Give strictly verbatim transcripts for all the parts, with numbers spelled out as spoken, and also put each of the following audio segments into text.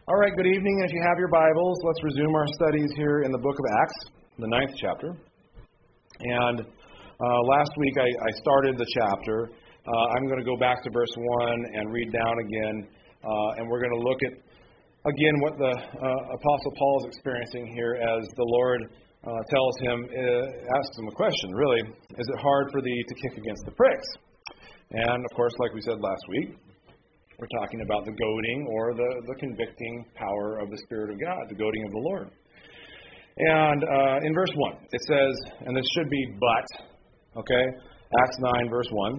All right, good evening. If you have your Bibles, let's resume our studies here in the book of Acts, the ninth chapter. And uh, last week I, I started the chapter. Uh, I'm going to go back to verse one and read down again, uh, and we're going to look at, again, what the uh, Apostle Paul is experiencing here as the Lord uh, tells him, uh, asks him a question, really, is it hard for thee to kick against the pricks? And, of course, like we said last week, we're talking about the goading or the, the convicting power of the Spirit of God, the goading of the Lord. And uh, in verse one, it says, and this should be but, okay, Acts nine, verse one.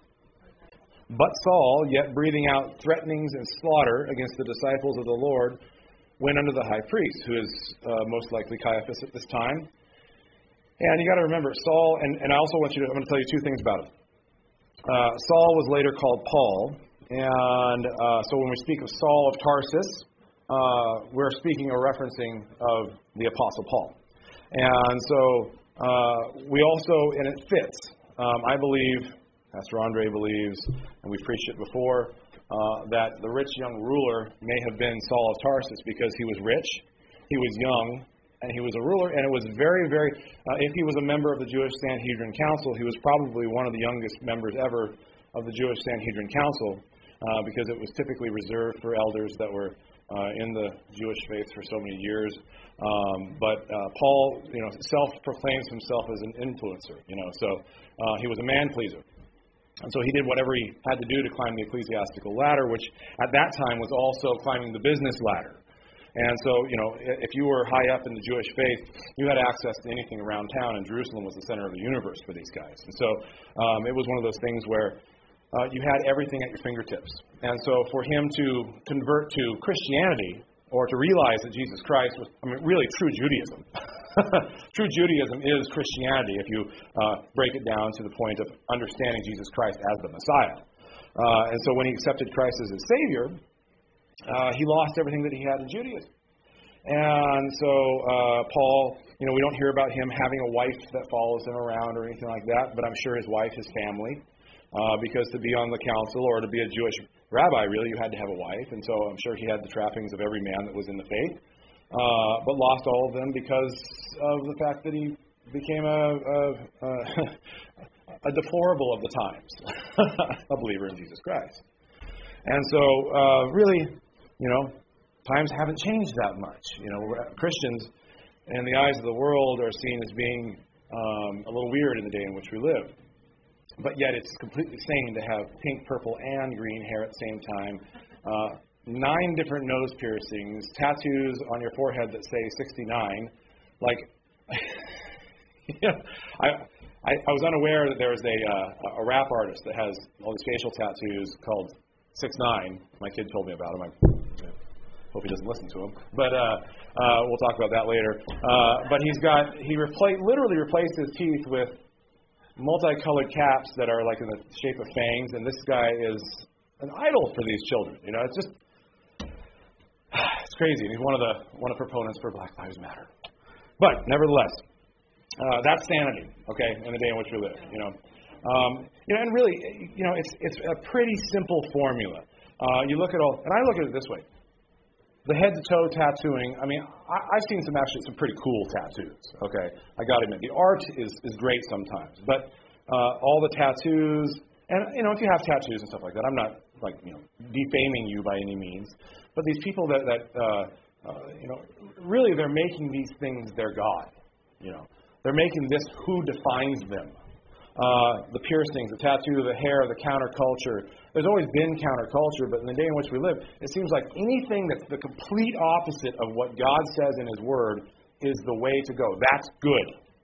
But Saul, yet breathing out threatenings and slaughter against the disciples of the Lord, went unto the high priest, who is uh, most likely Caiaphas at this time. And you got to remember, Saul, and, and I also want you to, I'm going to tell you two things about it. Uh, Saul was later called Paul. And uh, so when we speak of Saul of Tarsus, uh, we're speaking or referencing of the Apostle Paul. And so uh, we also, and it fits, um, I believe, Pastor Andre believes, and we've preached it before, uh, that the rich young ruler may have been Saul of Tarsus because he was rich, he was young, and he was a ruler, and it was very, very, uh, if he was a member of the Jewish Sanhedrin Council, he was probably one of the youngest members ever of the Jewish Sanhedrin Council. Uh, because it was typically reserved for elders that were uh, in the Jewish faith for so many years. Um, but uh, Paul, you know, self-proclaims himself as an influencer, you know, so uh, he was a man-pleaser. And so he did whatever he had to do to climb the ecclesiastical ladder, which at that time was also climbing the business ladder. And so, you know, if you were high up in the Jewish faith, you had access to anything around town, and Jerusalem was the center of the universe for these guys. And so um, it was one of those things where Uh, you had everything at your fingertips. And so for him to convert to Christianity or to realize that Jesus Christ was, I mean, really true Judaism. True Judaism is Christianity if you uh, break it down to the point of understanding Jesus Christ as the Messiah. Uh, and so when he accepted Christ as his Savior, uh, he lost everything that he had in Judaism. And so uh, Paul, you know, we don't hear about him having a wife that follows him around or anything like that, but I'm sure his wife, his family, Uh, because to be on the council or to be a Jewish rabbi, really, you had to have a wife. And so I'm sure he had the trappings of every man that was in the faith, uh, but lost all of them because of the fact that he became a, a, a, a deplorable of the times, a believer in Jesus Christ. And so uh, really, you know, times haven't changed that much. You know, Christians, in the eyes of the world, are seen as being um, a little weird in the day in which we live. But yet it's completely sane to have pink, purple, and green hair at the same time. Uh, nine different nose piercings, tattoos on your forehead that say sixty-nine. Like, yeah, I, I I was unaware that there was a uh, a rap artist that has all these facial tattoos called six nine. My kid told me about him. I hope he doesn't listen to him. But uh, uh, we'll talk about that later. Uh, but he's got he repla- literally replaced his teeth with multicolored caps that are like in the shape of fangs, and this guy is an idol for these children. You know, it's just it's crazy. He's one of the one of the proponents for Black Lives Matter. But nevertheless, uh, that's sanity. Okay, in the day in which we live. You know, um, you know, and really, you know, it's it's a pretty simple formula. Uh, you look at all, and I look at it this way. The head-to-toe tattooing, I mean, I, I've seen some actually some pretty cool tattoos, okay? I got to admit, the art is, is great sometimes. But uh, all the tattoos, and, you know, if you have tattoos and stuff like that, I'm not, like, you know, defaming you by any means. But these people that, that uh, uh, you know, really they're making these things their God, you know. They're making this who defines them. Uh, the piercings, the tattoo, the hair, the counterculture. There's always been counterculture, but in the day in which we live, it seems like anything that's the complete opposite of what God says in His Word is the way to go. That's good.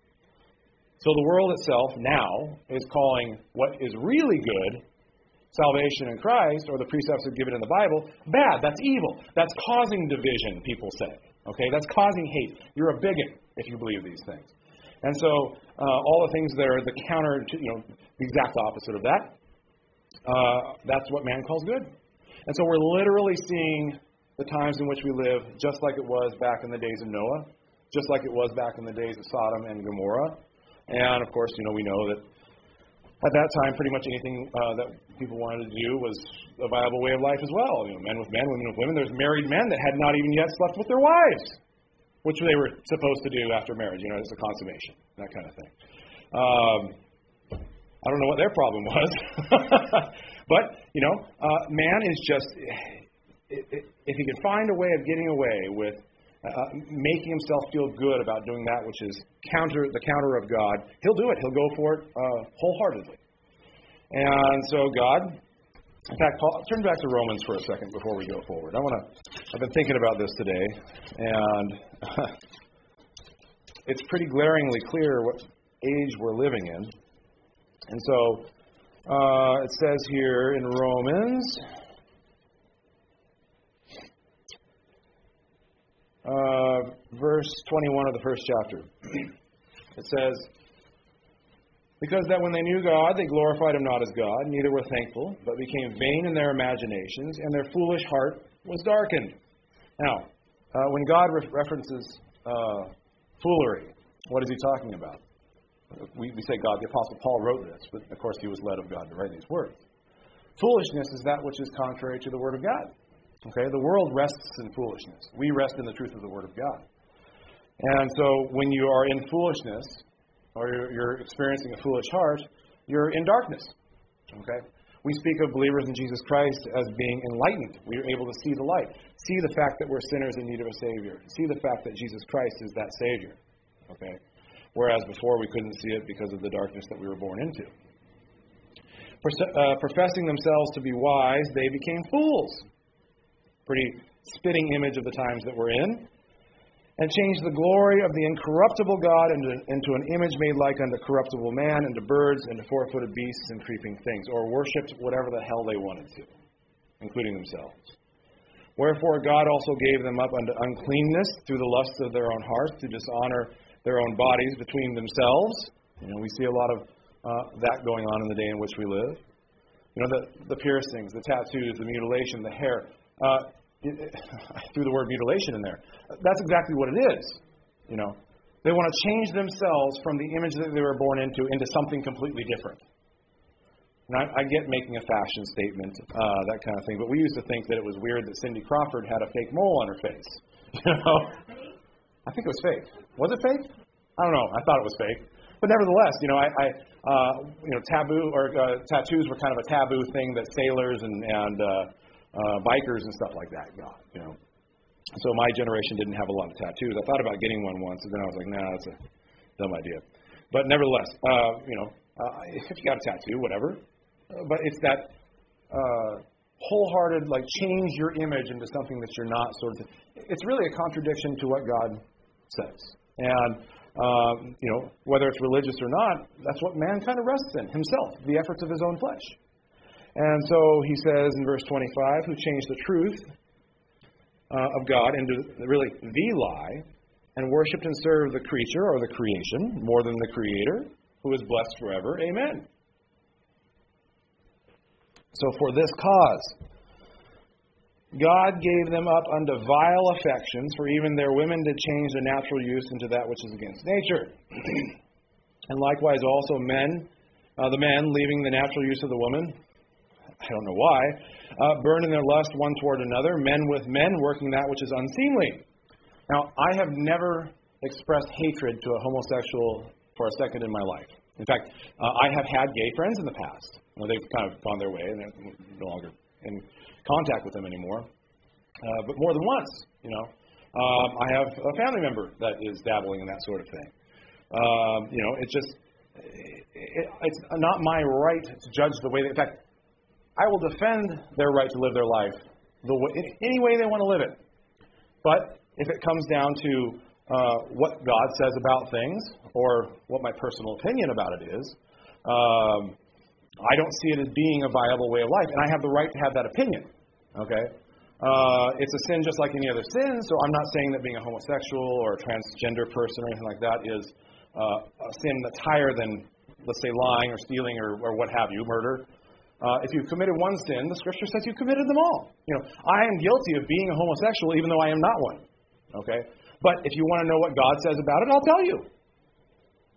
So the world itself now is calling what is really good, salvation in Christ, or the precepts that are given in the Bible, bad. That's evil. That's causing division, people say. Okay, that's causing hate. You're a bigot if you believe these things. And so uh, all the things that are the counter to, you know, the exact opposite of that, uh, that's what man calls good. And so we're literally seeing the times in which we live just like it was back in the days of Noah, just like it was back in the days of Sodom and Gomorrah. And, of course, you know, we know that at that time, pretty much anything uh, that people wanted to do was a viable way of life as well. You know, men with men, women with women. There's married men that had not even yet slept with their wives, which they were supposed to do after marriage. You know, it's a consummation, that kind of thing. Um, I don't know what their problem was. But, you know, uh, man is just, if he can find a way of getting away with uh, making himself feel good about doing that which is counter the counter of God, he'll do it. He'll go for it uh, wholeheartedly. And so God, in fact, Paul, turn back to Romans for a second before we go forward. I want to, I've been thinking about this today, and it's pretty glaringly clear what age we're living in. And so, Uh, it says here in Romans, uh, verse twenty-one of the first chapter. It says, because that when they knew God, they glorified Him not as God, neither were thankful, but became vain in their imaginations, and their foolish heart was darkened. Now, uh, when God re- references uh, foolery, what is He talking about? We, we say God, the Apostle Paul wrote this, but of course he was led of God to write these words. Foolishness is that which is contrary to the Word of God. Okay, the world rests in foolishness. We rest in the truth of the Word of God. And so when you are in foolishness, or you're, you're experiencing a foolish heart, you're in darkness. Okay, we speak of believers in Jesus Christ as being enlightened. We are able to see the light, see the fact that we're sinners in need of a Savior, see the fact that Jesus Christ is that Savior. Okay. Whereas before we couldn't see it because of the darkness that we were born into. Uh, professing themselves to be wise, they became fools. Pretty spitting image of the times that we're in. And changed the glory of the incorruptible God into, into an image made like unto corruptible man, into birds, into four-footed beasts, and creeping things. Or worshipped whatever the hell they wanted to, including themselves. Wherefore God also gave them up unto uncleanness through the lusts of their own hearts, to dishonor their own bodies between themselves. You know, we see a lot of uh, that going on in the day in which we live. You know, the, the piercings, the tattoos, the mutilation, the hair. Uh, it, it, I threw the word mutilation in there. That's exactly what it is. You know, they want to change themselves from the image that they were born into into something completely different. And I, I get making a fashion statement, uh, that kind of thing, but we used to think that it was weird that Cindy Crawford had a fake mole on her face. You know? I think it was fake. Was it fake? I don't know. I thought it was fake. But nevertheless, you know, I, I uh, you know, taboo or uh, tattoos were kind of a taboo thing that sailors and, and uh, uh, bikers and stuff like that got, you know. So my generation didn't have a lot of tattoos. I thought about getting one once, and then I was like, nah, that's a dumb idea. But nevertheless, uh, you know, uh, if you got a tattoo, whatever. Uh, but it's that uh, wholehearted, like, change your image into something that you're not, sort of. It's really a contradiction to what God says. And, um, you know, whether it's religious or not, that's what man kind of rests in, himself, the efforts of his own flesh. And so he says in verse twenty-five, who changed the truth uh, of God into really the lie, and worshipped and served the creature or the creation more than the Creator, who is blessed forever. Amen. So for this cause, God gave them up unto vile affections, for even their women did change the natural use into that which is against nature. And likewise also men, uh, the men, leaving the natural use of the woman, I don't know why, uh, burn in their lust one toward another, men with men working that which is unseemly. Now, I have never expressed hatred to a homosexual for a second in my life. In fact, uh, I have had gay friends in the past. You know, they've kind of gone their way and they're no longer in contact with them anymore. Uh, but more than once, you know. Um, I have a family member that is dabbling in that sort of thing. Um, you know, it's just, it, it's not my right to judge the way they, in fact, I will defend their right to live their life the way, any way they want to live it. But if it comes down to uh, what God says about things, or what my personal opinion about it is, um, I don't see it as being a viable way of life, and I have the right to have that opinion. Okay? Uh, it's a sin just like any other sin, so I'm not saying that being a homosexual or a transgender person or anything like that is uh, a sin that's higher than, let's say, lying or stealing or, or what have you, murder. Uh, if you've committed one sin, the Scripture says you've committed them all. You know, I am guilty of being a homosexual even though I am not one. Okay? But if you want to know what God says about it, I'll tell you.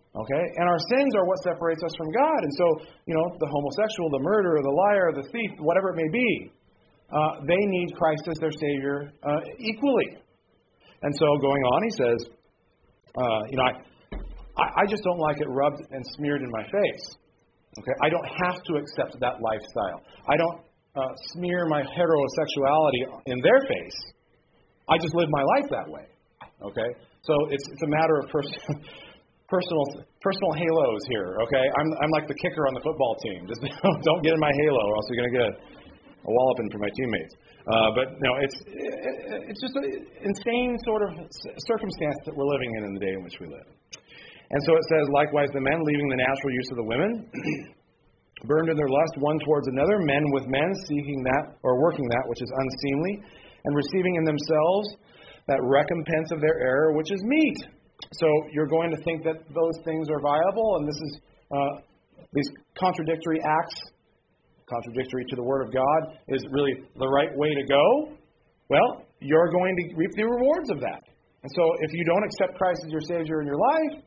Okay? And our sins are what separates us from God. And so, you know, the homosexual, the murderer, the liar, the thief, whatever it may be, uh, they need Christ as their Savior uh, equally. And so going on, he says, uh, you know, I, I just don't like it rubbed and smeared in my face. Okay? I don't have to accept that lifestyle. I don't uh, smear my heterosexuality in their face. I just live my life that way. Okay? So it's it's a matter of pers- personal personal halos here. Okay? I'm I'm like the kicker on the football team. Just don't get in my halo, or else you're going to get a, a walloping from my teammates. Uh, but no, it's it, it's just an insane sort of circumstance that we're living in in the day in which we live. And so it says, likewise, the men, leaving the natural use of the women, burned in their lust one towards another, men with men, seeking that or working that which is unseemly, and receiving in themselves that recompense of their error, which is meat. So you're going to think that those things are viable, and this is uh, these contradictory acts, contradictory to the Word of God, is really the right way to go. Well, you're going to reap the rewards of that. And so if you don't accept Christ as your Savior in your life,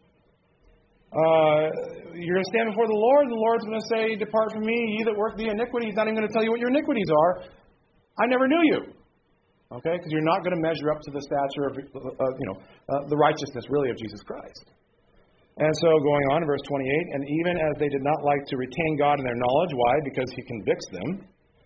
Uh, you're going to stand before the Lord, and the Lord's going to say, depart from me, ye that work the iniquity. He's not even going to tell you what your iniquities are. I never knew you. Okay? Because you're not going to measure up to the stature of, uh, you know, uh, the righteousness, really, of Jesus Christ. And so, going on in verse twenty-eight, and even as they did not like to retain God in their knowledge, why? Because He convicts them.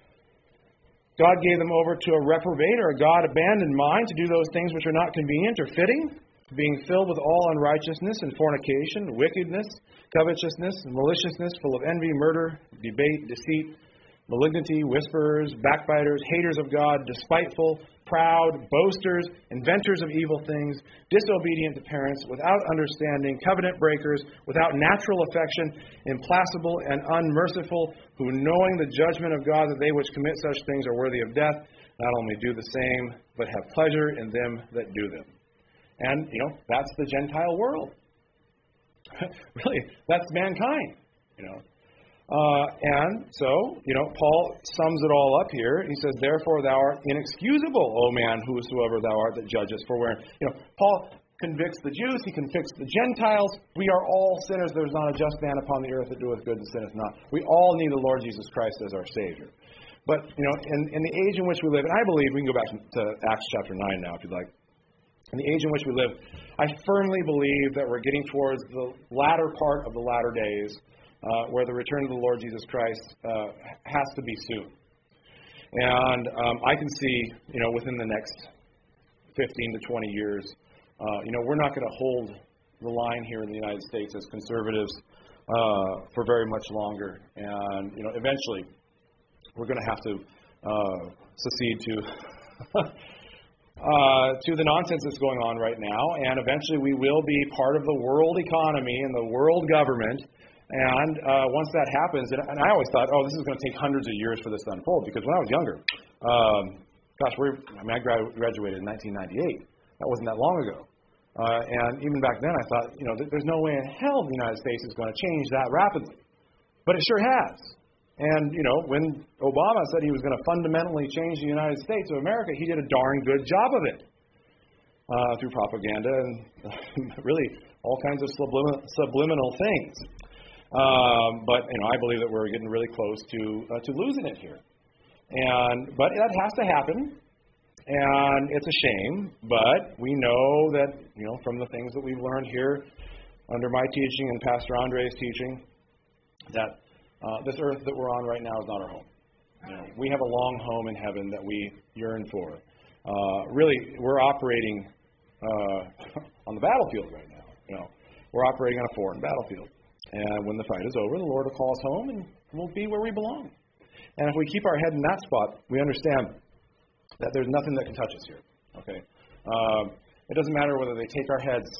God gave them over to a reprobate or a God-abandoned mind to do those things which are not convenient or fitting, being filled with all unrighteousness and fornication, wickedness, covetousness, maliciousness, full of envy, murder, debate, deceit, malignity, whisperers, backbiters, haters of God, despiteful, proud, boasters, inventors of evil things, disobedient to parents, without understanding, covenant breakers, without natural affection, implacable and unmerciful, who knowing the judgment of God that they which commit such things are worthy of death, not only do the same, but have pleasure in them that do them. And, you know, that's the Gentile world. Really, that's mankind, you know. Uh, and so, you know, Paul sums it all up here. He says, therefore thou art inexcusable, O man, whosoever thou art that judgest. For where, you know, Paul convicts the Jews, he convicts the Gentiles. We are all sinners. There is not a just man upon the earth that doeth good and sinneth not. We all need the Lord Jesus Christ as our Savior. But, you know, in, in the age in which we live, and I believe, we can go back to Acts chapter nine now if you'd like. In the age in which we live, I firmly believe that we're getting towards the latter part of the latter days, uh, where the return of the Lord Jesus Christ uh, has to be soon. And um, I can see, you know, within the next fifteen to twenty years, uh, you know, we're not going to hold the line here in the United States as conservatives uh, for very much longer. And, you know, eventually, we're going to have to uh, secede to... Uh, to the nonsense that's going on right now, and eventually we will be part of the world economy and the world government. And uh, once that happens, and, and I always thought, oh, this is going to take hundreds of years for this to unfold, because when I was younger, um, gosh, we're, I mean, I graduated in nineteen ninety-eight. That wasn't that long ago. Uh, and even back then, I thought, you know, there's no way in hell the United States is going to change that rapidly. But it sure has. And, you know, when Obama said he was going to fundamentally change the United States of America, he did a darn good job of it uh, through propaganda and really all kinds of sublim- subliminal things. Um, but, you know, I believe that we're getting really close to uh, to losing it here. And but that has to happen, and it's a shame. But we know that, you know, from the things that we've learned here under my teaching and Pastor Andre's teaching, that Uh, this earth that we're on right now is not our home. You know, we have a long home in heaven that we yearn for. Uh, really, we're operating uh, on the battlefield right now. You know, we're operating on a foreign battlefield. And when the fight is over, the Lord will call us home, and we'll be where we belong. And if we keep our head in that spot, we understand that there's nothing that can touch us here. Okay, um, it doesn't matter whether they take our heads,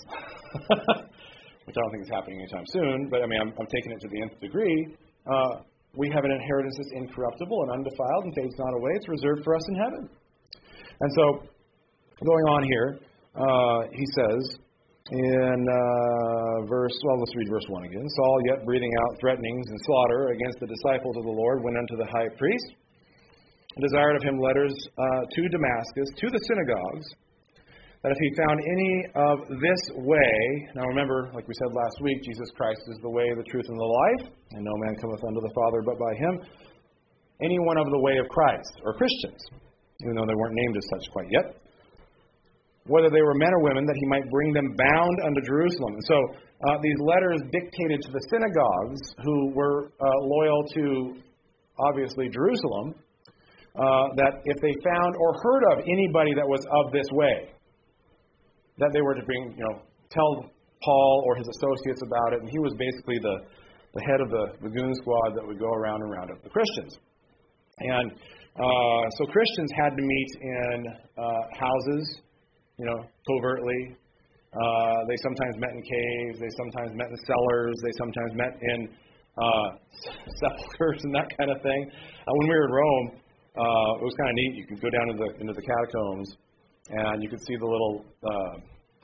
which I don't think is happening anytime soon. But I mean, I'm, I'm taking it to the nth degree. Uh, we have an inheritance that's incorruptible and undefiled and fades not away. It's reserved for us in heaven. And so, going on here, uh, he says in uh, verse, well, let's read verse one again. Saul, yet breathing out threatenings and slaughter against the disciples of the Lord, went unto the high priest and desired of him letters uh, to Damascus, to the synagogues, that if he found any of this way, now remember, like we said last week, Jesus Christ is the way, the truth, and the life, and no man cometh unto the Father but by him. Anyone of the way of Christ, or Christians, even though they weren't named as such quite yet, whether they were men or women, that he might bring them bound unto Jerusalem. And so uh, these letters dictated to the synagogues who were uh, loyal to, obviously, Jerusalem, uh, that if they found or heard of anybody that was of this way, that they were to bring, you know, tell Paul or his associates about it, and he was basically the, the head of the, the goon squad that would go around and round up the Christians. And uh, so Christians had to meet in uh, houses, you know, covertly. Uh, they sometimes met in caves. They sometimes met in cellars. They sometimes met in uh, sepulchres and that kind of thing. Uh, when we were in Rome, uh, it was kind of neat. You could go down into the into the catacombs, and you could see the little, uh,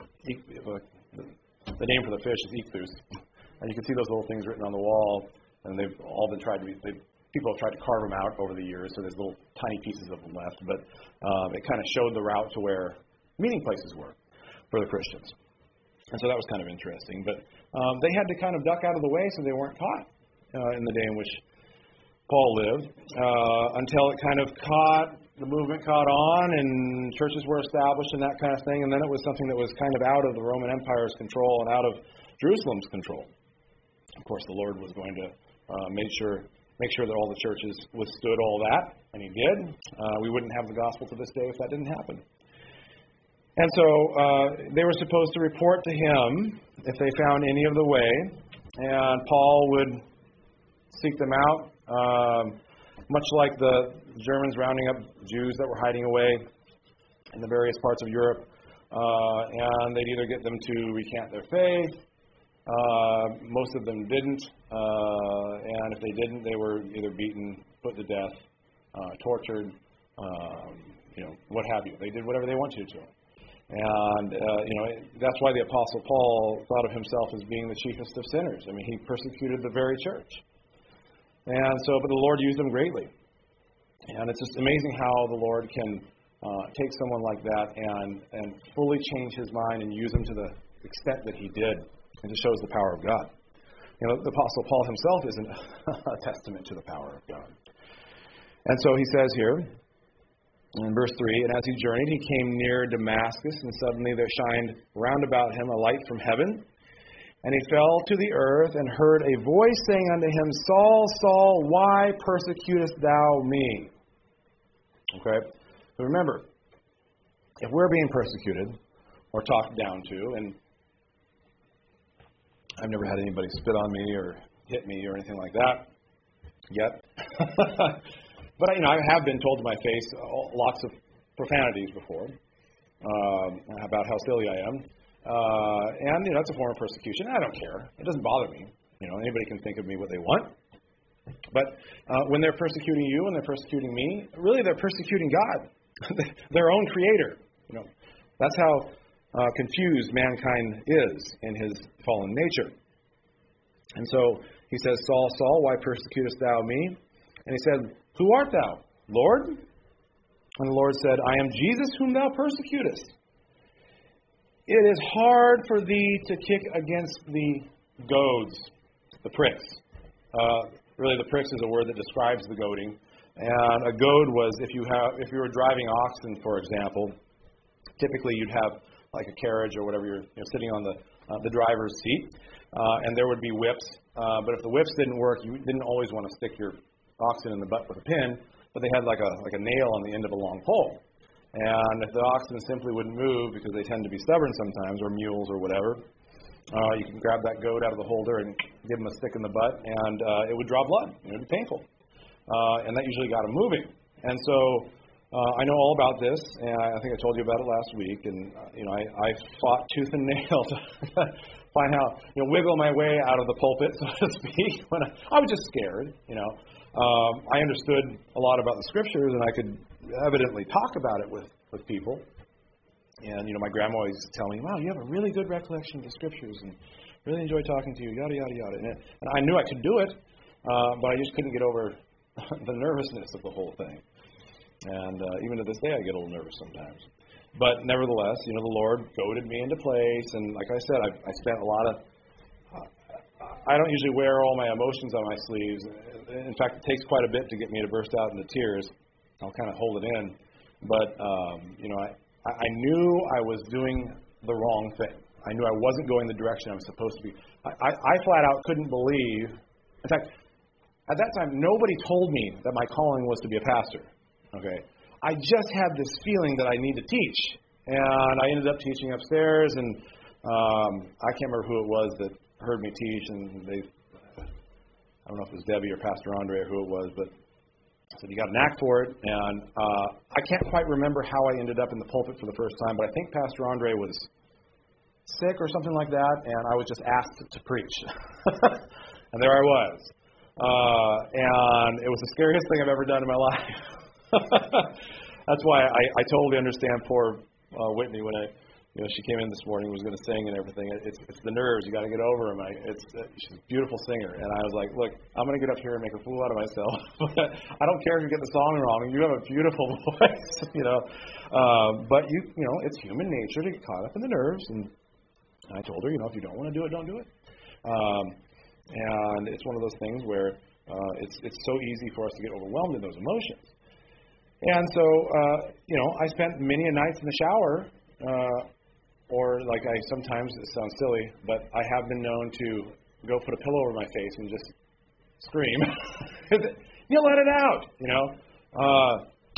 the, the name for the fish is ichthus. And you can see those little things written on the wall, and they've all been tried to be, people have tried to carve them out over the years, so there's little tiny pieces of them left. But um, it kind of showed the route to where meeting places were for the Christians. And so that was kind of interesting. But um, they had to kind of duck out of the way so they weren't caught uh, in the day in which Paul lived, uh, until it kind of caught, the movement caught on, and churches were established and that kind of thing, and then it was something that was kind of out of the Roman Empire's control and out of Jerusalem's control. Of course, the Lord was going to uh, make sure make sure that all the churches withstood all that, and he did. Uh, we wouldn't have the gospel to this day if that didn't happen. And so uh, they were supposed to report to him if they found any of the way, and Paul would seek them out. Um, much like the Germans rounding up Jews that were hiding away in the various parts of Europe, uh, and they'd either get them to recant their faith. Uh, most of them didn't, uh, and if they didn't, they were either beaten, put to death, uh, tortured, um, you know, what have you. They did whatever they wanted to. And, uh, you know, that's why the Apostle Paul thought of himself as being the chiefest of sinners. I mean, he persecuted the very church. And so, but the Lord used him greatly. And it's just amazing how the Lord can uh, take someone like that and, and fully change his mind and use him to the extent that he did. It just shows the power of God. You know, the Apostle Paul himself isn't a testament to the power of God. And so he says here, in verse three, and as he journeyed, he came near Damascus, and suddenly there shined round about him a light from heaven. And he fell to the earth and heard a voice saying unto him, Saul, Saul, why persecutest thou me? Okay? So remember, if we're being persecuted or talked down to, and I've never had anybody spit on me or hit me or anything like that yet. But, you know, I have been told to my face lots of profanities before um, about how silly I am. Uh, and, you know, it's a form of persecution. I don't care. It doesn't bother me. You know, anybody can think of me what they want. But uh, when they're persecuting you and they're persecuting me, really they're persecuting God, their own creator. You know, that's how uh, confused mankind is in his fallen nature. And so he says, Saul, Saul, why persecutest thou me? And he said, Who art thou, Lord? And the Lord said, I am Jesus whom thou persecutest. It is hard for thee to kick against the goads, the pricks. Uh, really, the pricks is a word that describes the goading. And a goad was if you have, if you were driving oxen, for example, typically you'd have like a carriage or whatever, you're, you're sitting on the uh, the driver's seat, uh, and there would be whips. Uh, but if the whips didn't work, you didn't always want to stick your oxen in the butt with a pin, but they had like a like a nail on the end of a long pole. And if the oxen simply wouldn't move because they tend to be stubborn sometimes, or mules or whatever, uh, you can grab that goat out of the holder and give them a stick in the butt, and uh, it would draw blood. It would be painful. Uh, and that usually got them moving. And so uh, I know all about this, and I think I told you about it last week. And uh, you know, I, I fought tooth and nail to find how, you know, wiggle my way out of the pulpit, so to speak. When I, I was just scared, you know. Um, I understood a lot about the scriptures, and I could evidently talk about it with, with people. And, you know, my grandma always used to tell me, wow, you have a really good recollection of the scriptures, and really enjoy talking to you, yada, yada, yada. And, it, and I knew I could do it, uh, but I just couldn't get over the nervousness of the whole thing. And uh, even to this day, I get a little nervous sometimes. But nevertheless, you know, the Lord goaded me into place. And like I said, I, I spent a lot of, uh, I don't usually wear all my emotions on my sleeves. In fact, it takes quite a bit to get me to burst out into tears. I'll kind of hold it in. But, um, you know, I, I knew I was doing the wrong thing. I knew I wasn't going the direction I was supposed to be. I, I, I flat out couldn't believe. In fact, at that time, nobody told me that my calling was to be a pastor. Okay, I just had this feeling that I need to teach, and I ended up teaching upstairs. And um, I can't remember who it was that heard me teach, and they, I don't know if it was Debbie or Pastor Andre or who it was, but I said, you got a knack for it. And uh, I can't quite remember how I ended up in the pulpit for the first time, but I think Pastor Andre was sick or something like that, and I was just asked to preach. And there I was. Uh, and it was the scariest thing I've ever done in my life. That's why I, I totally understand poor uh, Whitney when I, you know, she came in this morning, was going to sing and everything. It's it's the nerves. You got to get over them. I, it's uh, she's a beautiful singer, and I was like, look, I'm going to get up here and make a fool out of myself. I don't care if you get the song wrong. You have a beautiful voice, you know. Um, but you you know, it's human nature to get caught up in the nerves. And I told her, you know, if you don't want to do it, don't do it. Um, and it's one of those things where uh, it's it's so easy for us to get overwhelmed in those emotions. And so, uh, you know, I spent many a nights in the shower, uh, or like I sometimes, it sounds silly, but I have been known to go put a pillow over my face and just scream. You let it out, you know. Uh,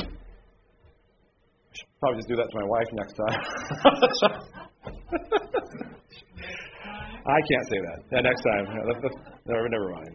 I should probably just do that to my wife next time. I can't say that. Yeah, next time. Yeah, that's, that's, never, never mind.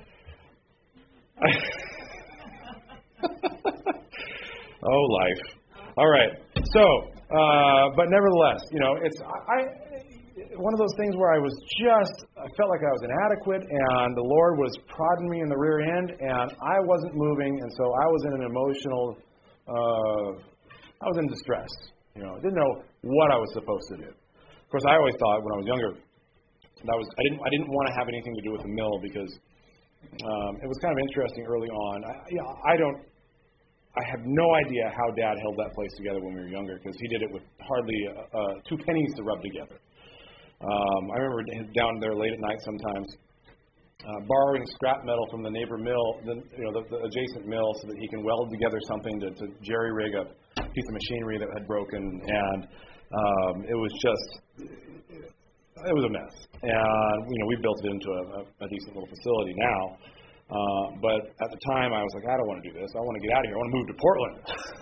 Oh, life. All right. So, uh, but nevertheless, you know, it's I, one of those things where I was just, I felt like I was inadequate, and the Lord was prodding me in the rear end, and I wasn't moving, and so I was in an emotional, uh, I was in distress. You know, I didn't know what I was supposed to do. Of course, I always thought when I was younger, that was I didn't I didn't want to have anything to do with the mill because um, it was kind of interesting early on. I, you know, I don't. I have no idea how Dad held that place together when we were younger because he did it with hardly uh, uh, two pennies to rub together. Um, I remember down there late at night sometimes uh, borrowing scrap metal from the neighbor mill, the, you know, the, the adjacent mill, so that he can weld together something to, to jerry-rig a piece of machinery that had broken, and um, it was just, it was a mess. And, you know, we built it into a, a, a decent little facility now. Uh, but at the time, I was like, I don't want to do this. I want to get out of here. I want to move to Portland,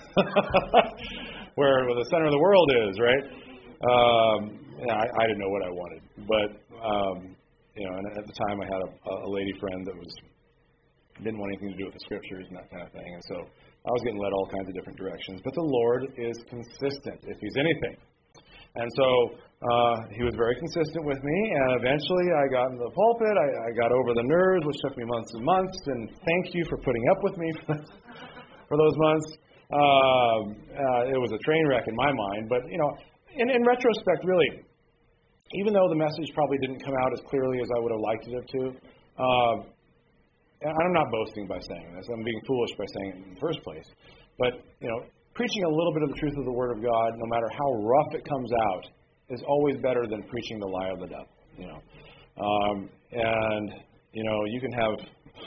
where, where the center of the world is, right? Um, yeah, I, I didn't know what I wanted. But, um, you know, and at the time, I had a, a lady friend that was didn't want anything to do with the scriptures and that kind of thing. And so I was getting led all kinds of different directions. But the Lord is consistent, if He's anything. And so uh, He was very consistent with me, and eventually I got into the pulpit. I, I got over the nerves, which took me months and months, and thank you for putting up with me for those months. Um, uh, it was a train wreck in my mind, but, you know, in, in retrospect, really, even though the message probably didn't come out as clearly as I would have liked it to, uh, and I'm not boasting by saying this. I'm being foolish by saying it in the first place. But, you know, preaching a little bit of the truth of the Word of God, no matter how rough it comes out, is always better than preaching the lie of the devil, you know. Um, and, you know, you can have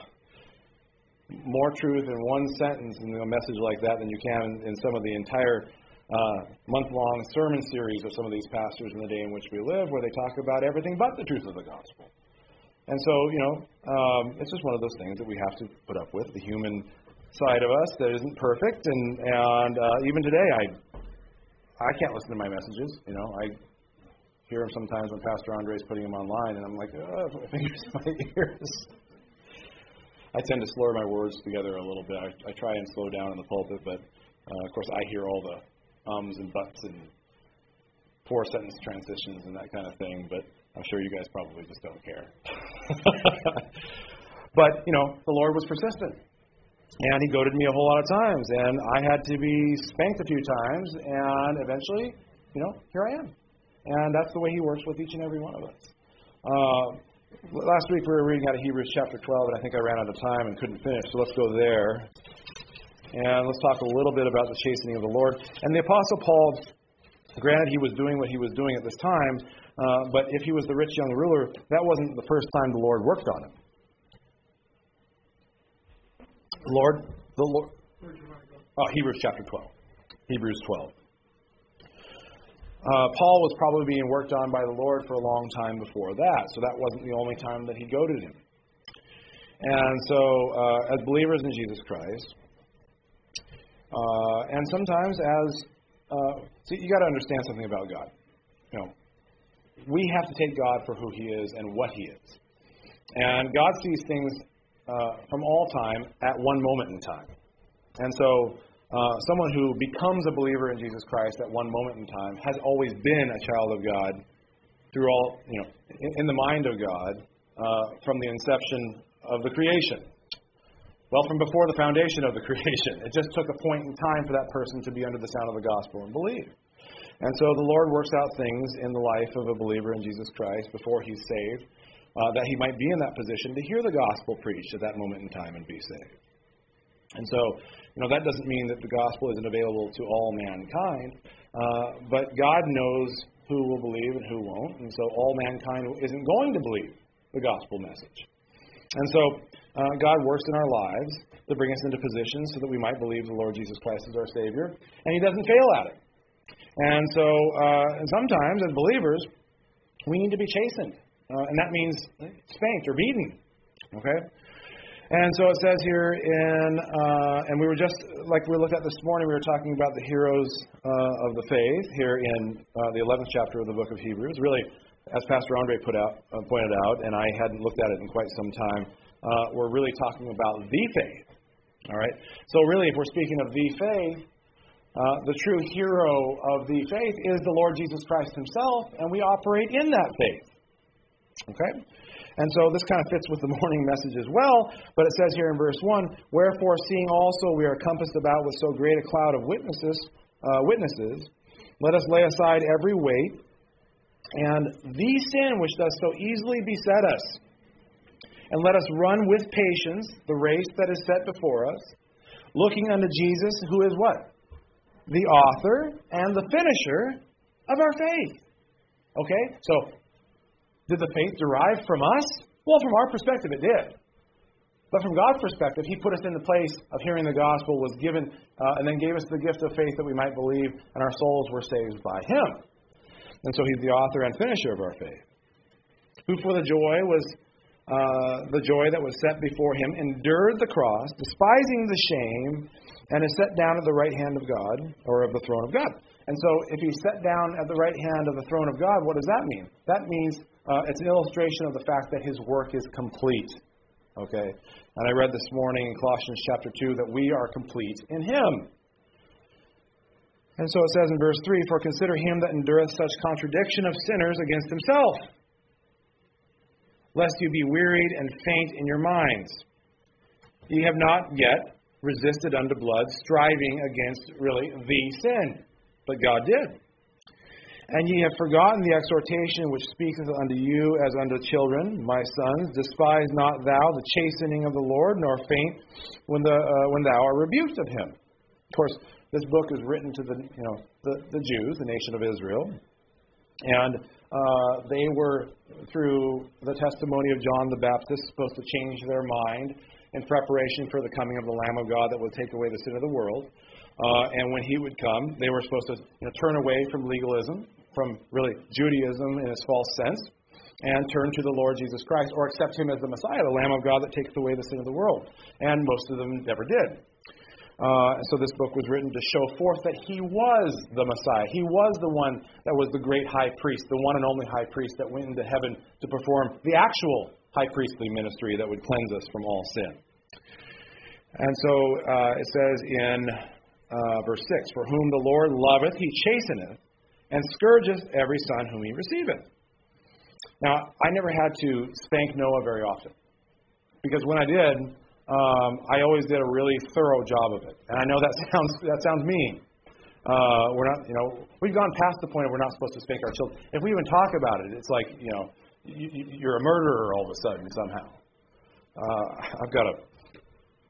more truth in one sentence in a message like that than you can in some of the entire uh, month-long sermon series of some of these pastors in the day in which we live, where they talk about everything but the truth of the gospel. And so, you know, um, it's just one of those things that we have to put up with, the human side of us that isn't perfect, and and uh, even today, I I can't listen to my messages. You know, I hear them sometimes when Pastor Andre is putting them online, and I'm like, oh, my fingers in my ears. I tend to slur my words together a little bit. I, I try and slow down in the pulpit, but uh, of course, I hear all the ums and buts and four sentence transitions and that kind of thing. But I'm sure you guys probably just don't care. But you know, the Lord was persistent. And He goaded me a whole lot of times, and I had to be spanked a few times, and eventually, you know, here I am. And that's the way He works with each and every one of us. Uh, last week we were reading out of Hebrews chapter twelve, and I think I ran out of time and couldn't finish, so let's go there. And let's talk a little bit about the chastening of the Lord. And the Apostle Paul, granted he was doing what he was doing at this time, uh, but if he was the rich young ruler, that wasn't the first time the Lord worked on him. Lord, the Lord. Oh, Hebrews chapter twelve. Hebrews twelve. Uh, Paul was probably being worked on by the Lord for a long time before that, so that wasn't the only time that he goaded him. And so, uh, as believers in Jesus Christ, uh, and sometimes as, uh, see, you got to understand something about God. You know, we have to take God for who He is and what He is. And God sees things uh, from all time at one moment in time. And so, Uh, someone who becomes a believer in Jesus Christ at one moment in time has always been a child of God through all, you know, in, in the mind of God uh, from the inception of the creation. Well, from before the foundation of the creation. It just took a point in time for that person to be under the sound of the gospel and believe. And so the Lord works out things in the life of a believer in Jesus Christ before he's saved, uh, that he might be in that position to hear the gospel preached at that moment in time and be saved. And so, you know, that doesn't mean that the gospel isn't available to all mankind, uh, but God knows who will believe and who won't, and so all mankind isn't going to believe the gospel message. And so, uh, God works in our lives to bring us into positions so that we might believe the Lord Jesus Christ is our Savior, and He doesn't fail at it. And so, uh, and sometimes, as believers, we need to be chastened, uh, and that means spanked or beaten, okay? And so it says here in, uh, and we were just, like we looked at this morning, we were talking about the heroes uh, of the faith here in uh, the eleventh chapter of the book of Hebrews. Really, as Pastor Andre put out, uh, pointed out, and I hadn't looked at it in quite some time, uh, we're really talking about the faith. All right? So really, if we're speaking of the faith, uh, the true hero of the faith is the Lord Jesus Christ Himself, and we operate in that faith. Okay? And so this kind of fits with the morning message as well, but it says here in verse one, "Wherefore, seeing also we are compassed about with so great a cloud of witnesses, uh, witnesses, let us lay aside every weight and the sin which does so easily beset us, and let us run with patience the race that is set before us, looking unto Jesus, who is what? The author and the finisher of our faith." Okay, so did the faith derive from us? Well, from our perspective, it did. But from God's perspective, He put us in the place of hearing the gospel, was given, uh, and then gave us the gift of faith that we might believe, and our souls were saved by Him. And so He's the author and finisher of our faith. Who for the joy was uh, the joy that was set before Him endured the cross, despising the shame, and is set down at the right hand of God, or of the throne of God. And so if He's set down at the right hand of the throne of God, what does that mean? That means Uh, it's an illustration of the fact that His work is complete. Okay? And I read this morning in Colossians chapter two that we are complete in Him. And so it says in verse three, "For consider Him that endureth such contradiction of sinners against Himself, lest you be wearied and faint in your minds. Ye have not yet resisted unto blood, striving against, really, the sin. But God did. And ye have forgotten the exhortation which speaketh unto you as unto children, my sons, despise not thou the chastening of the Lord, nor faint when the uh, when thou art rebuked of Him." Of course, this book is written to the you know the, the Jews, the nation of Israel, and uh, they were, through the testimony of John the Baptist, supposed to change their mind in preparation for the coming of the Lamb of God that would take away the sin of the world. Uh, and when He would come, they were supposed to you know, turn away from legalism, from really Judaism in its false sense, and turn to the Lord Jesus Christ, or accept Him as the Messiah, the Lamb of God that takes away the sin of the world. And most of them never did. Uh, so this book was written to show forth that He was the Messiah. He was the one that was the great high priest, the one and only high priest that went into heaven to perform the actual high priestly ministry that would cleanse us from all sin. And so uh, it says in uh, verse six, "For whom the Lord loveth, He chasteneth, and scourgeth every son whom He receiveth." Now, I never had to spank Noah very often, because when I did, um, I always did a really thorough job of it. And I know that sounds that sounds mean. Uh, we're not, you know, we've gone past the point of we're not supposed to spank our children. If we even talk about it, it's like, you know, you, you're a murderer all of a sudden somehow. Uh, I've got a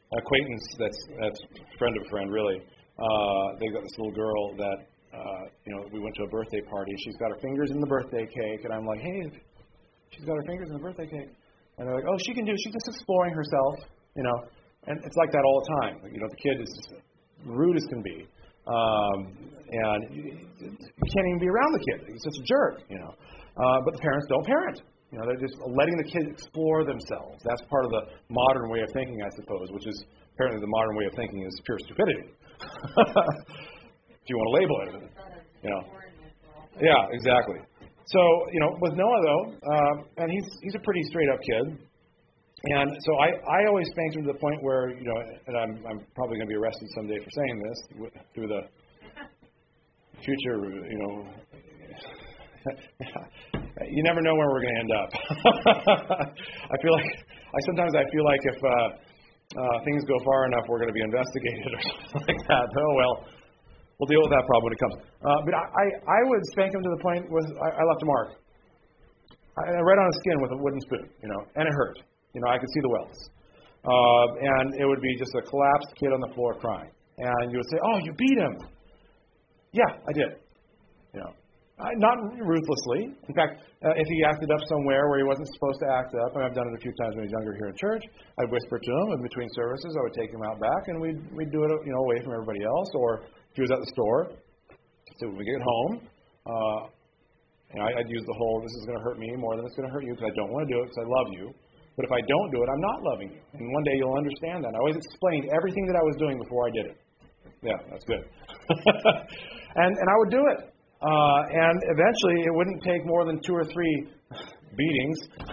acquaintance that's that's friend of a friend, really. Uh, they've got this little girl that, uh, you know, we went to a birthday party. She's got her fingers in the birthday cake, and I'm like, hey, she's got her fingers in the birthday cake. And they're like, oh, she can do it. She's just exploring herself, you know. And it's like that all the time. You know, the kid is just rude as can be. Um, and you, you can't even be around the kid. He's just a jerk, you know. Uh, but the parents don't parent. You know, they're just letting the kids explore themselves. That's part of the modern way of thinking, I suppose, which is apparently the modern way of thinking is pure stupidity. If you want to label it, you know. Yeah, exactly. So, you know, with Noah, though, uh, and he's he's a pretty straight-up kid. And so I, I always spanked him to the point where, you know, and I'm, I'm probably going to be arrested someday for saying this through the future, you know. You never know where we're going to end up. I feel like, I sometimes I feel like if uh, uh, things go far enough, we're going to be investigated or something like that. Oh, well, we'll deal with that problem when it comes. Uh, but I, I, I would spank him to the point was I, I left a mark. I, I right on his skin with a wooden spoon, you know, and it hurt. You know, I could see the welts. Uh, and it would be just a collapsed kid on the floor crying. And you would say, oh, you beat him. Yeah, I did. You know, I, not ruthlessly. In fact, uh, if he acted up somewhere where he wasn't supposed to act up, and I've done it a few times when he was younger here in church, I'd whisper to him, and between services, I would take him out back, and we'd, we'd do it, you know, away from everybody else. Or if he was at the store, so when we get home, uh, you know, I'd use the whole, this is going to hurt me more than it's going to hurt you because I don't want to do it because I love you. But if I don't do it, I'm not loving you. And one day you'll understand that. I always explained everything that I was doing before I did it. Yeah, that's good. and and I would do it. Uh, and eventually it wouldn't take more than two or three beatings.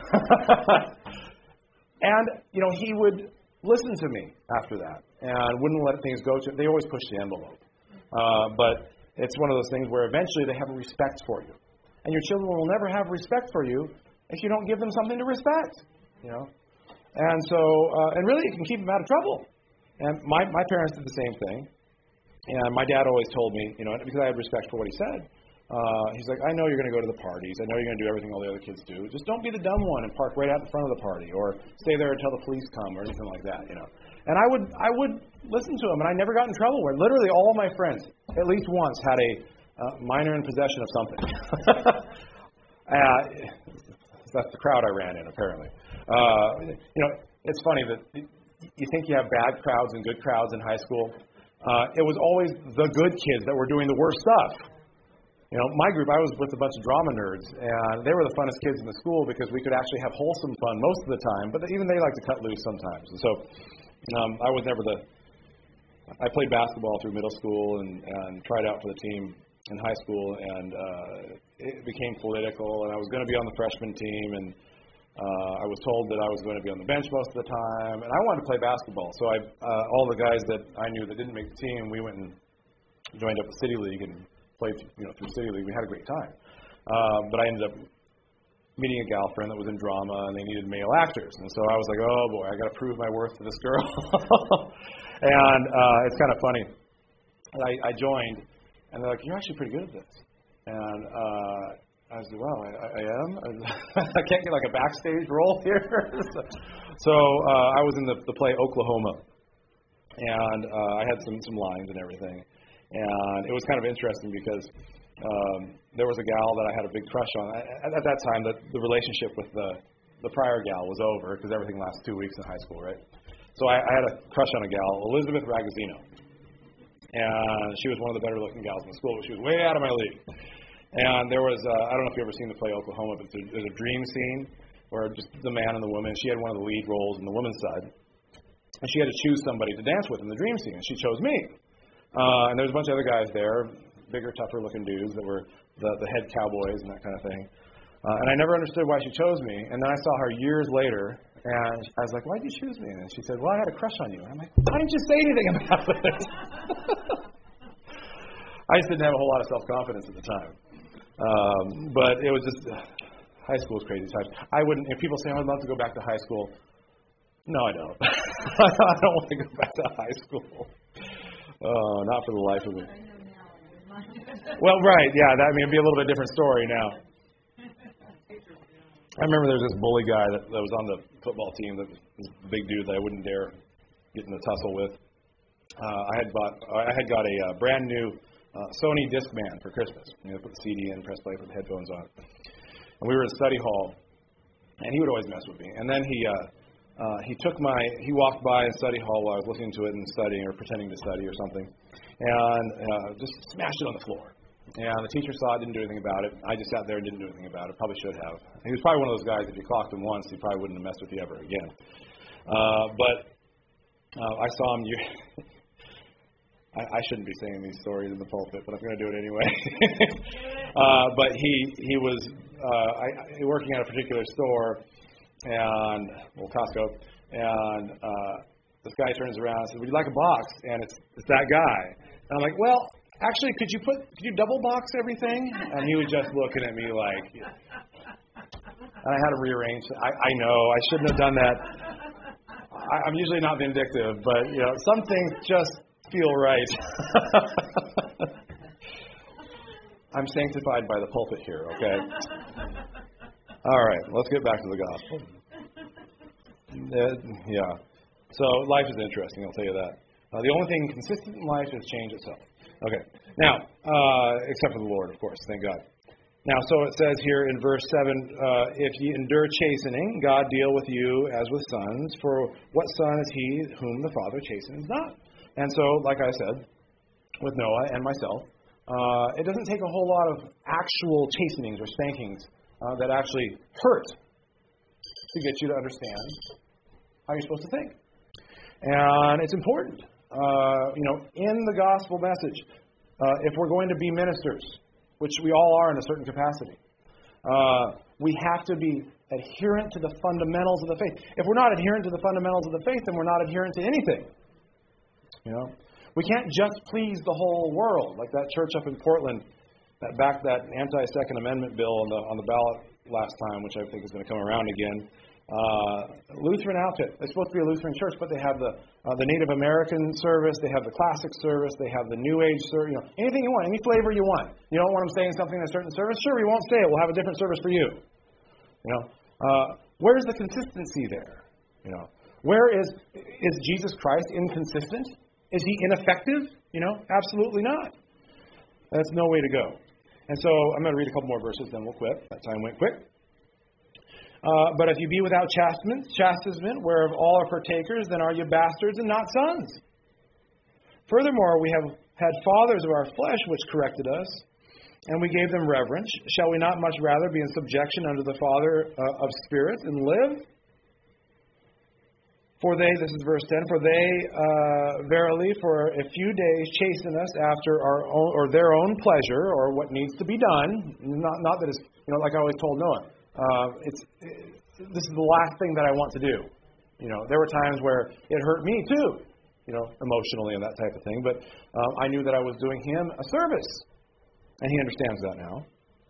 And, you know, he would listen to me after that and wouldn't let things go to, they always push the envelope. Uh, but it's one of those things where eventually they have a respect for you. And your children will never have respect for you if you don't give them something to respect. You know, and so, uh, and really, it can keep them out of trouble. And my my parents did the same thing. And my dad always told me, you know, because I had respect for what he said. Uh, he's like, I know you're going to go to the parties. I know you're going to do everything all the other kids do. Just don't be the dumb one and park right out in front of the party, or stay there until the police come, or anything like that. You know. And I would I would listen to him, and I never got in trouble. Where literally all of my friends, at least once, had a uh, minor in possession of something. uh, that's the crowd I ran in, apparently. Uh, you know, it's funny that you think you have bad crowds and good crowds in high school. Uh, it was always the good kids that were doing the worst stuff. You know, my group, I was with a bunch of drama nerds, and they were the funnest kids in the school because we could actually have wholesome fun most of the time, but even they like to cut loose sometimes. And so um, I was never the... I played basketball through middle school and, and tried out for the team in high school, and uh, it became political, and I was going to be on the freshman team, and Uh, I was told that I was going to be on the bench most of the time, and I wanted to play basketball. So I, uh, all the guys that I knew that didn't make the team, we went and joined up the City League and played, you know, through City League. We had a great time. Uh, but I ended up meeting a gal friend that was in drama, and they needed male actors. And so I was like, oh boy, I got to prove my worth to this girl. and uh, it's kind of funny. And I, I joined, and they're like, you're actually pretty good at this. And uh, I said, wow, I, I am? I can't get like a backstage role here. so so uh, I was in the, the play Oklahoma, and uh, I had some, some lines and everything. And it was kind of interesting because um, there was a gal that I had a big crush on. At, at that time, the, the relationship with the, the prior gal was over because everything lasts two weeks in high school, right? So I, I had a crush on a gal, Elizabeth Ragazzino. And she was one of the better looking gals in the school, but she was way out of my league. And there was, uh, I don't know if you've ever seen the play Oklahoma, but there's a dream scene where just the man and the woman, she had one of the lead roles on the women's side. And she had to choose somebody to dance with in the dream scene, and she chose me. Uh, and there was a bunch of other guys there, bigger, tougher looking dudes that were the, the head cowboys and that kind of thing. Uh, and I never understood why she chose me. And then I saw her years later, and I was like, why did you choose me? And she said, well, I had a crush on you. And I'm like, why didn't you say anything about it? I just didn't have a whole lot of self-confidence at the time. Um, but it was just, uh, high school is crazy times. I wouldn't, if people say, I would love to go back to high school. No, I don't. I don't want to go back to high school. Uh, not for the life of me. Well, right, yeah, that, I mean, it'd be a little bit different story now. I remember there was this bully guy that, that was on the football team, that was this big dude that I wouldn't dare get in a tussle with. Uh, I had bought, I had got a uh, brand new uh, Sony Discman for Christmas. You know, put the C D in, press play, put the headphones on. And we were in study hall, and he would always mess with me. And then he uh, uh, he took my, he walked by in study hall while I was listening to it and studying or pretending to study or something, and uh, just smashed it on the floor. And the teacher saw it, didn't do anything about it. I just sat there and didn't do anything about it. Probably should have. He was probably one of those guys, if you clocked him once, he probably wouldn't have messed with you ever again. Uh, but uh, I saw him. You, I, I shouldn't be saying these stories in the pulpit, but I'm going to do it anyway. uh, but he he was uh, I, I, working at a particular store, and well, Costco, and uh, this guy turns around and says, "Would you like a box?" And it's it's that guy. And I'm like, "Well, actually, could you put could you double box everything?" And he was just looking at me like, and I had to rearrange. I, I know I shouldn't have done that. I, I'm usually not vindictive, but you know, some things just feel right. I'm sanctified by the pulpit here, okay? All right, let's get back to the gospel. Uh, yeah. So life is interesting, I'll tell you that. Uh, the only thing consistent in life is change itself. Okay. Now, uh, except for the Lord, of course, thank God. Now, so it says here in verse seven, uh, if ye endure chastening, God deal with you as with sons, for what son is he whom the Father chastens not? And so, like I said, with Noah and myself, uh, it doesn't take a whole lot of actual chastenings or spankings uh, that actually hurt to get you to understand how you're supposed to think. And it's important. Uh, you know, in the gospel message, uh, if we're going to be ministers, which we all are in a certain capacity, uh, we have to be adherent to the fundamentals of the faith. If we're not adherent to the fundamentals of the faith, then we're not adherent to anything. You know, we can't just please the whole world, like that church up in Portland that backed that anti-Second Amendment bill on the on the ballot last time, which I think is going to come around again. Uh, Lutheran outfit. They're supposed to be a Lutheran church, but they have the uh, the Native American service, they have the classic service, they have the New Age service. You know, anything you want, any flavor you want. You don't want them saying something in a certain service? Sure, we won't say it. We'll have a different service for you. You know, uh, where's the consistency there? You know, where is is Jesus Christ inconsistent? Is he ineffective? You know, absolutely not. That's no way to go. And so I'm going to read a couple more verses, then we'll quit. That time went quick. Uh, but if you be without chastisement, chastisement, whereof all are partakers, then are you bastards and not sons. Furthermore, we have had fathers of our flesh which corrected us, and we gave them reverence. Shall we not much rather be in subjection unto the Father uh, of spirits and live? For they, this is verse ten, for they uh, verily for a few days chasten us after our own, or their own pleasure, or what needs to be done. Not, not that it's, you know, like I always told Noah, uh, it's it, this is the last thing that I want to do. You know, there were times where it hurt me too, you know, emotionally and that type of thing. But um, I knew that I was doing him a service, and he understands that now.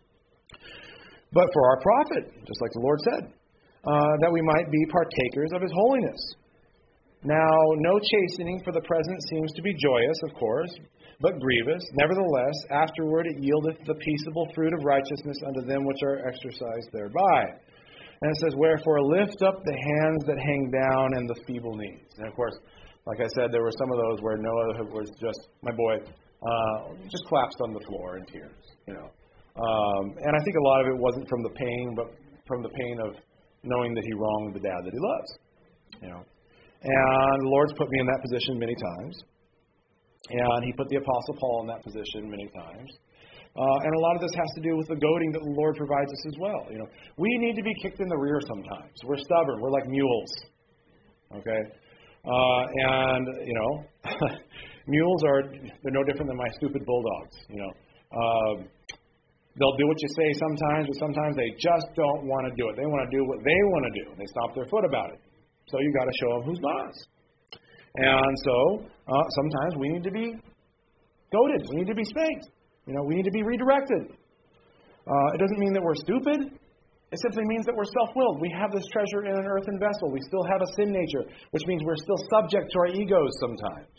But for our profit, just like the Lord said. Uh, that we might be partakers of his holiness. Now, no chastening for the present seems to be joyous, of course, but grievous. Nevertheless, afterward it yieldeth the peaceable fruit of righteousness unto them which are exercised thereby. And it says, wherefore lift up the hands that hang down and the feeble knees. And of course, like I said, there were some of those where Noah was just, my boy, uh, just collapsed on the floor in tears. You know, um, and I think a lot of it wasn't from the pain, but from the pain of knowing that he wronged the dad that he loves, you know. And the Lord's put me in that position many times. And he put the Apostle Paul in that position many times. Uh, and a lot of this has to do with the goading that the Lord provides us as well. You know, we need to be kicked in the rear sometimes. We're stubborn. We're like mules. Okay? Uh, and, you know, mules are, they're no different than my stupid bulldogs, you know. Um, They'll do what you say sometimes, but sometimes they just don't want to do it. They want to do what they want to do. They stomp their foot about it. So you got to show them who's boss. And so uh, sometimes we need to be goaded. We need to be spanked. You know, we need to be redirected. Uh, it doesn't mean that we're stupid. It simply means that we're self-willed. We have this treasure in an earthen vessel. We still have a sin nature, which means we're still subject to our egos sometimes.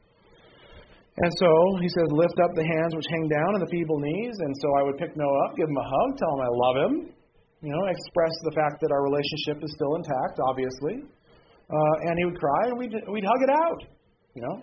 And so he says, lift up the hands which hang down and the feeble knees. And so I would pick Noah up, give him a hug, tell him I love him. You know, express the fact that our relationship is still intact, obviously. uh, and he would cry, and we'd we'd hug it out, you know,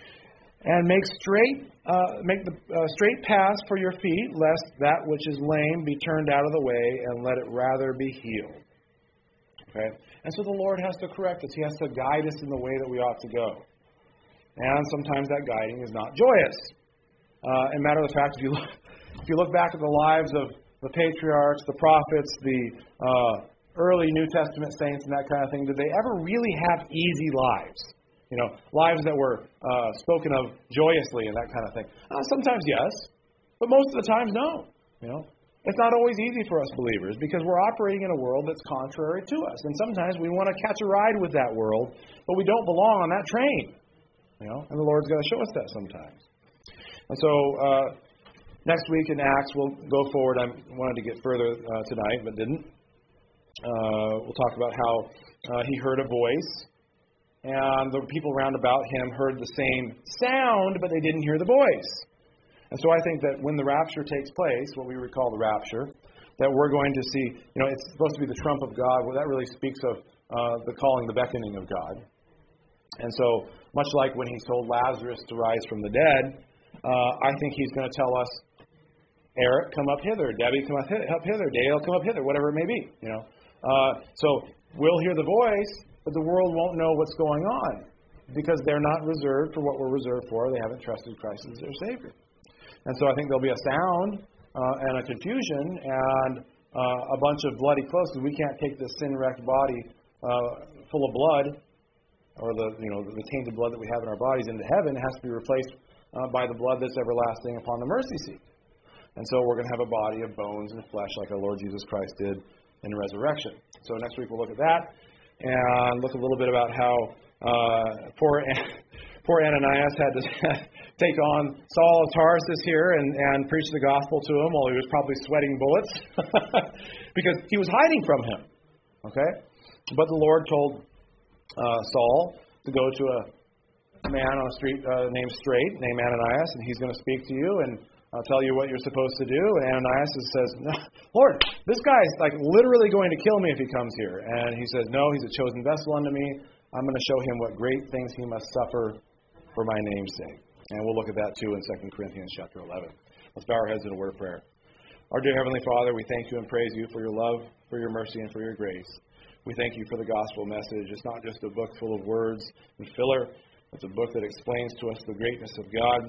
and make straight uh, make the uh, straight paths for your feet, lest that which is lame be turned out of the way, and let it rather be healed. Okay, and so the Lord has to correct us. He has to guide us in the way that we ought to go, and sometimes that guiding is not joyous. Uh, and matter of fact, if you look, if you look back at the lives of the patriarchs, the prophets, the uh, early New Testament saints, and that kind of thing, did they ever really have easy lives? You know, lives that were uh, spoken of joyously and that kind of thing. Uh, sometimes yes, but most of the times no. You know, it's not always easy for us believers because we're operating in a world that's contrary to us, and sometimes we want to catch a ride with that world, but we don't belong on that train. You know, and the Lord's going to show us that sometimes. And so uh, next week in Acts, we'll go forward. I wanted to get further uh, tonight, but didn't. Uh, we'll talk about how uh, he heard a voice, and the people round about him heard the same sound, but they didn't hear the voice. And so I think that when the rapture takes place, what we would call the rapture, that we're going to see, you know, it's supposed to be the trump of God. Well, that really speaks of uh, the calling, the beckoning of God. And so much like when he told Lazarus to rise from the dead, Uh, I think he's going to tell us, Eric, come up hither. Debbie, come up hither. Dale, come up hither. Whatever it may be. You know. Uh, so we'll hear the voice, but the world won't know what's going on because they're not reserved for what we're reserved for. They haven't trusted Christ as their Savior. And so I think there'll be a sound uh, and a confusion and uh, a bunch of bloody clothes. We can't take this sin-wrecked body uh, full of blood, or the you know the tainted blood that we have in our bodies, into heaven. It has to be replaced Uh, by the blood that's everlasting upon the mercy seat. And so we're going to have a body of bones and flesh like our Lord Jesus Christ did in the resurrection. So next week we'll look at that and look a little bit about how uh, poor poor Ananias had to take on Saul of Tarsus here and, and preach the gospel to him while he was probably sweating bullets because he was hiding from him. Okay? But the Lord told uh, Saul to go to a A man on the street uh, named Straight, named Ananias, and he's going to speak to you and uh, tell you what you're supposed to do. And Ananias says, no, Lord, this guy's like literally going to kill me if he comes here. And he says, no, he's a chosen vessel unto me. I'm going to show him what great things he must suffer for my name's sake. And we'll look at that too in Second Corinthians chapter eleven. Let's bow our heads in a word of prayer. Our dear Heavenly Father, we thank you and praise you for your love, for your mercy, and for your grace. We thank you for the gospel message. It's not just a book full of words and filler. It's a book that explains to us the greatness of God,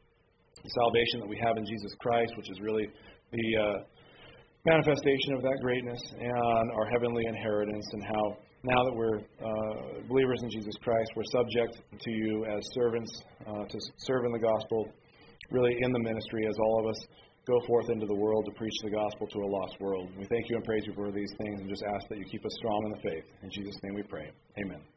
the salvation that we have in Jesus Christ, which is really the uh, manifestation of that greatness, and our heavenly inheritance, and how now that we're uh, believers in Jesus Christ, we're subject to you as servants uh, to serve in the gospel, really in the ministry as all of us go forth into the world to preach the gospel to a lost world. We thank you and praise you for these things and just ask that you keep us strong in the faith. In Jesus' name we pray. Amen.